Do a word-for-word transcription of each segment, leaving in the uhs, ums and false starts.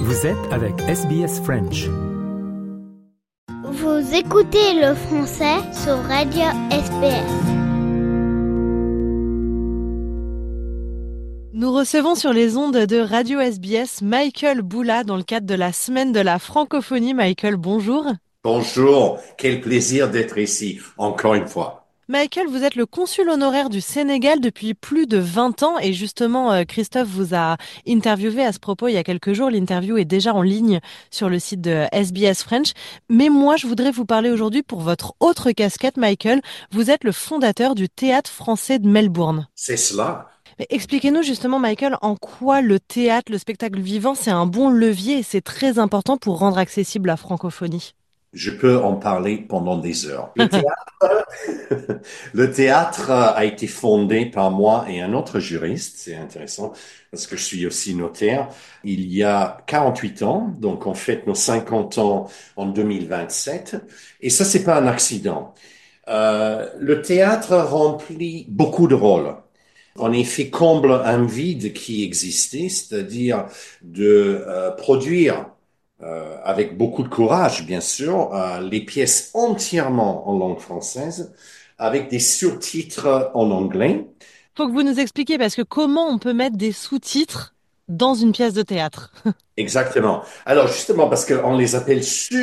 Vous êtes avec S B S French. Vous écoutez le français sur Radio S B S. Nous recevons sur les ondes de Radio S B S Michael Boula dans le cadre de la semaine de la francophonie. Michael, bonjour. Bonjour, quel plaisir d'être ici, encore une fois. Michael, vous êtes le consul honoraire du Sénégal depuis plus de vingt ans et justement, euh, Christophe vous a interviewé à ce propos il y a quelques jours. L'interview est déjà en ligne sur le site de S B S French. Mais moi, je voudrais vous parler aujourd'hui pour votre autre casquette, Michael. Vous êtes le fondateur du Théâtre français de Melbourne. C'est cela. Mais expliquez-nous justement, Michael, en quoi le théâtre, le spectacle vivant, c'est un bon levier et c'est très important pour rendre accessible la francophonie. Je peux en parler pendant des heures. Le théâtre, le théâtre a été fondé par moi et un autre juriste. C'est intéressant parce que je suis aussi notaire. Il y a quarante-huit ans, donc on fête nos cinquante ans en deux mille vingt-sept. Et ça, c'est pas un accident. Euh, le théâtre remplit beaucoup de rôles. En effet, comble un vide qui existait, c'est-à-dire de euh, produire Euh, avec beaucoup de courage, bien sûr, euh, les pièces entièrement en langue française, avec des sous-titres en anglais. Faut que vous nous expliquiez, parce que comment on peut mettre des sous-titres dans une pièce de théâtre? Exactement. Alors, justement, parce qu'on les appelle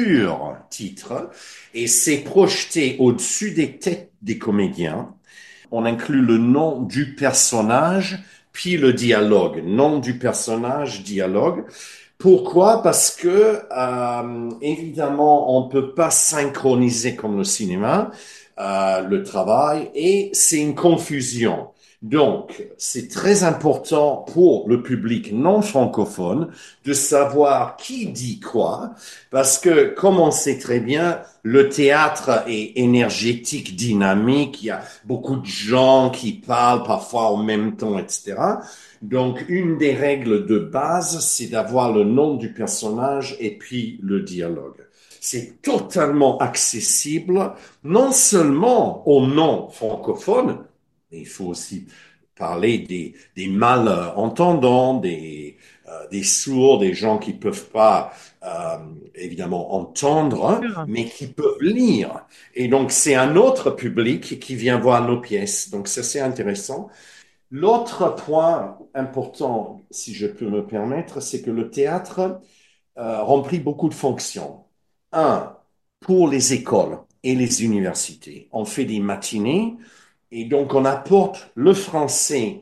sur-titres, et c'est projeté au-dessus des têtes des comédiens. On inclut le nom du personnage, puis le dialogue. Nom du personnage, dialogue. Pourquoi? Parce que euh, évidemment, on peut pas synchroniser comme le cinéma euh, le travail et c'est une confusion. Donc, c'est très important pour le public non francophone de savoir qui dit quoi, parce que, comme on sait très bien, le théâtre est énergétique, dynamique, il y a beaucoup de gens qui parlent parfois en même temps, et cetera. Donc, une des règles de base, c'est d'avoir le nom du personnage et puis le dialogue. C'est totalement accessible, non seulement aux non-francophones, mais il faut aussi parler des, des malentendants, des, euh, des sourds, des gens qui peuvent pas, euh, évidemment, entendre, mais qui peuvent lire. Et donc, c'est un autre public qui vient voir nos pièces. Donc, ça, c'est intéressant. L'autre point important, si je peux me permettre, c'est que le théâtre euh, remplit beaucoup de fonctions. Un, pour les écoles et les universités, on fait des matinées et donc on apporte le français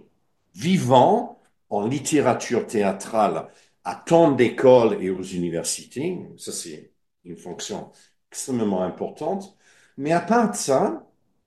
vivant en littérature théâtrale à tant d'écoles et aux universités. Ça, c'est une fonction extrêmement importante. Mais à part de ça,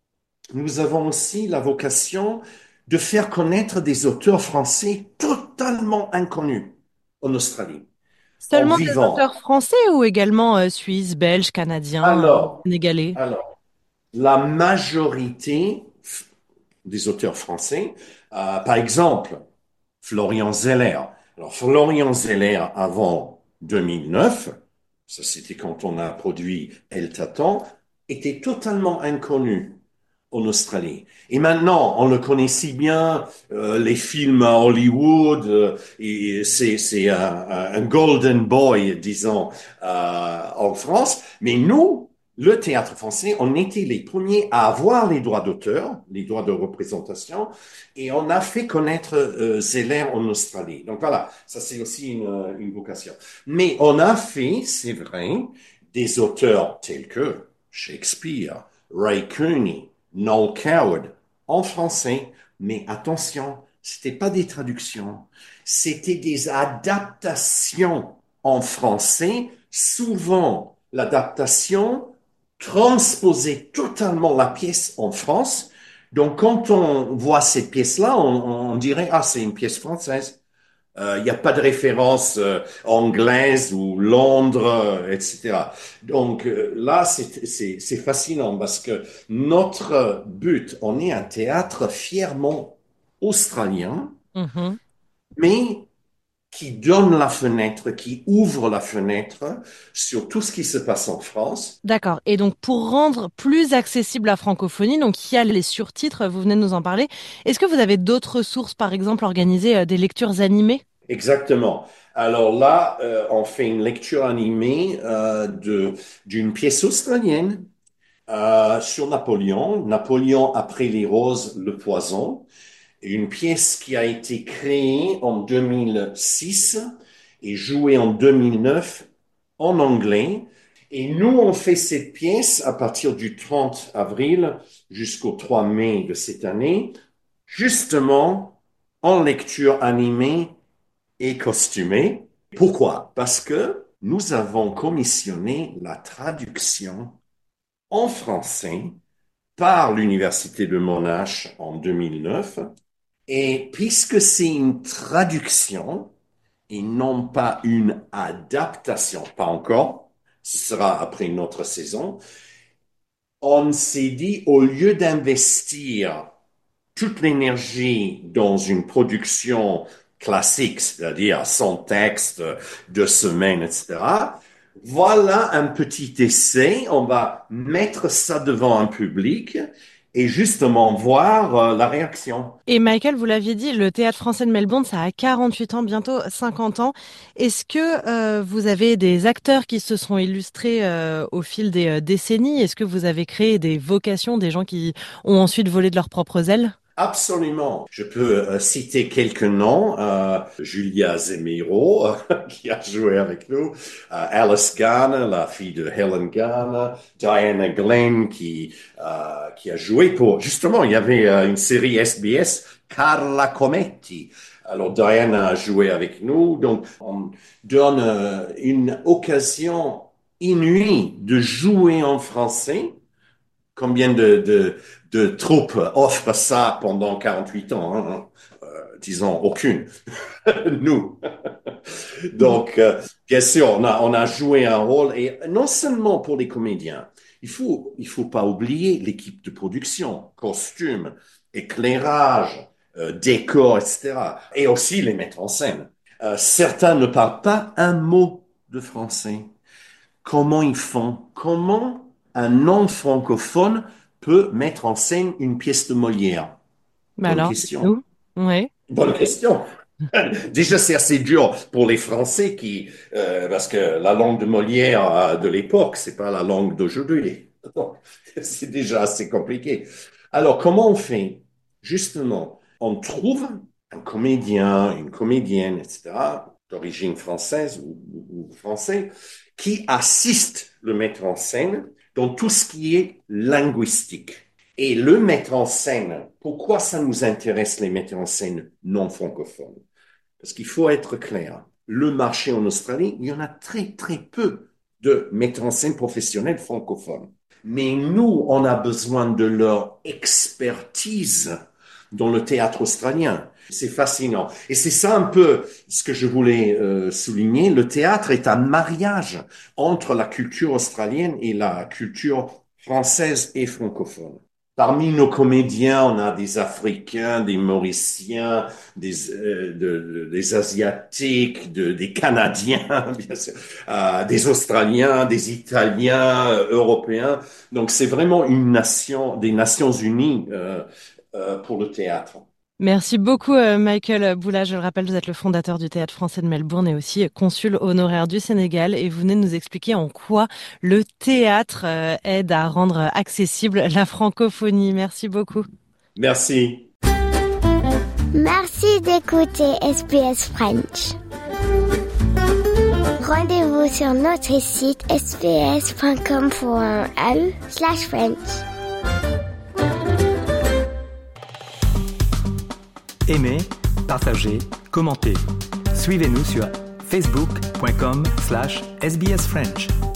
nous avons aussi la vocation de faire connaître des auteurs français totalement inconnus en Australie, en Seulement des vivant. auteurs français ou également euh, suisses, belges, canadiens, euh, Alors, sénégalais? alors, la majorité f- des auteurs français, euh, par exemple, Florian Zeller. Alors, Florian Zeller, avant deux mille neuf, ça c'était quand on a produit El Tatan, était totalement inconnu en Australie. Et maintenant, on le connaît si bien, euh, les films à Hollywood, euh, et c'est c'est un, un golden boy, disons, euh, en France. Mais nous, le théâtre français, on était les premiers à avoir les droits d'auteur, les droits de représentation, et on a fait connaître euh, Zeller en Australie. Donc voilà, ça c'est aussi une, une vocation. Mais on a fait, c'est vrai, des auteurs tels que Shakespeare, Ray Cooney, Noel Coward, en français, mais attention, c'était pas des traductions, c'était des adaptations en français, souvent l'adaptation transposait totalement la pièce en France. Donc quand on voit cette pièce-là, on, on dirait, ah, c'est une pièce française. Il euh, n'y a pas de référence euh, anglaise ou Londres, euh, et cetera. Donc euh, là, c'est, c'est, c'est fascinant parce que notre but, on est un théâtre fièrement australien, Mhm. mais qui donne la fenêtre, qui ouvre la fenêtre sur tout ce qui se passe en France. D'accord. Et donc, pour rendre plus accessible la francophonie, donc il y a les surtitres, vous venez de nous en parler. Est-ce que vous avez d'autres sources, par exemple, organiser euh, des lectures animées? Exactement. Alors là, euh, on fait une lecture animée euh, de, d'une pièce australienne euh, sur Napoléon. Napoléon après les roses, le poison. Une pièce qui a été créée en deux mille six et jouée en deux mille neuf en anglais. Et nous, on fait cette pièce à partir du trente avril jusqu'au trois mai de cette année, justement en lecture animée et costumée. Pourquoi? Parce que nous avons commissionné la traduction en français par l'Université de Monash en deux mille neuf. Et puisque c'est une traduction et non pas une adaptation, pas encore, ce sera après une autre saison, on s'est dit, au lieu d'investir toute l'énergie dans une production classique, c'est-à-dire sans texte, deux semaines, et cetera, voilà un petit essai. On va mettre ça devant un public et justement voir euh, la réaction. Et Michael, vous l'aviez dit, le Théâtre français de Melbourne, ça a quarante-huit ans, bientôt cinquante ans. Est-ce que euh, vous avez des acteurs qui se sont illustrés euh, au fil des euh, décennies? Est-ce que vous avez créé des vocations, des gens qui ont ensuite volé de leurs propres ailes? Absolument. Je peux euh, citer quelques noms. Euh, Julia Zemiro, euh, qui a joué avec nous. Euh, Alice Garner, la fille de Helen Garner. Diana Glenn, qui euh, qui a joué pour... Justement, il y avait euh, une série S B S, Carla Cometti. Alors, Diana a joué avec nous. Donc, on donne euh, une occasion inouïe de jouer en français. Combien de, de, de troupes offrent ça pendant quarante-huit ans, hein? euh, disons aucune. Nous. Donc, euh, bien sûr, on a, on a joué un rôle, et non seulement pour les comédiens, il faut, il faut pas oublier l'équipe de production, costumes, éclairage, euh, décor, et cetera. Et aussi les mettre en scène. Euh, certains ne parlent pas un mot de français. Comment ils font? Comment un non-francophone peut mettre en scène une pièce de Molière? Bah Bonne alors, question. dites-nous. Ouais. Bonne question. Déjà, c'est assez dur pour les Français qui, euh, parce que la langue de Molière euh, de l'époque, c'est pas la langue d'aujourd'hui. Donc, c'est déjà assez compliqué. Alors, comment on fait? Justement, on trouve un comédien, une comédienne, et cetera, d'origine française ou, ou, ou français, qui assiste le metteur en scène dans tout ce qui est linguistique. Et le mettre en scène, pourquoi ça nous intéresse les metteurs en scène non francophones? Parce qu'il faut être clair. Le marché en Australie, il y en a très, très peu de metteurs en scène professionnels francophones. Mais nous, on a besoin de leur expertise dans le théâtre australien. C'est fascinant. Et c'est ça un peu ce que je voulais euh, souligner. Le théâtre est un mariage entre la culture australienne et la culture française et francophone. Parmi nos comédiens, on a des Africains, des Mauriciens, des, euh, de, de, des Asiatiques, de, des Canadiens, bien sûr, euh, des Australiens, des Italiens, euh, Européens. Donc c'est vraiment une nation, des Nations Unies euh, euh, pour le théâtre. Merci beaucoup, euh, Michael Boula. Je le rappelle, vous êtes le fondateur du Théâtre français de Melbourne et aussi consul honoraire du Sénégal. Et vous venez de nous expliquer en quoi le théâtre euh, aide à rendre accessible la francophonie. Merci beaucoup. Merci. Merci d'écouter S B S French. Rendez-vous sur notre site s b s point com point a u slash French. Aimez, partagez, commentez. Suivez-nous sur facebook point com slash S B S French.